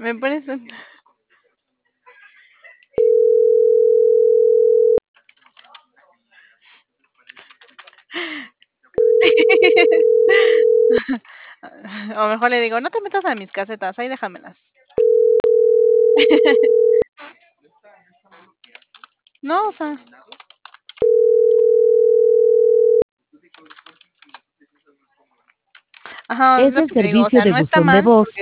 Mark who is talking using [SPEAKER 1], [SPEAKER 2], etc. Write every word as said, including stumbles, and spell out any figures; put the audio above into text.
[SPEAKER 1] Me pones un O mejor le digo: "No te metas a mis casetas, ahí déjamelas". No, o sea Ajá, es
[SPEAKER 2] Es
[SPEAKER 1] lo
[SPEAKER 2] el
[SPEAKER 1] que te digo, o
[SPEAKER 2] servicio
[SPEAKER 1] sea,
[SPEAKER 2] de
[SPEAKER 1] no está
[SPEAKER 2] buzón de
[SPEAKER 1] mal
[SPEAKER 2] voz
[SPEAKER 1] porque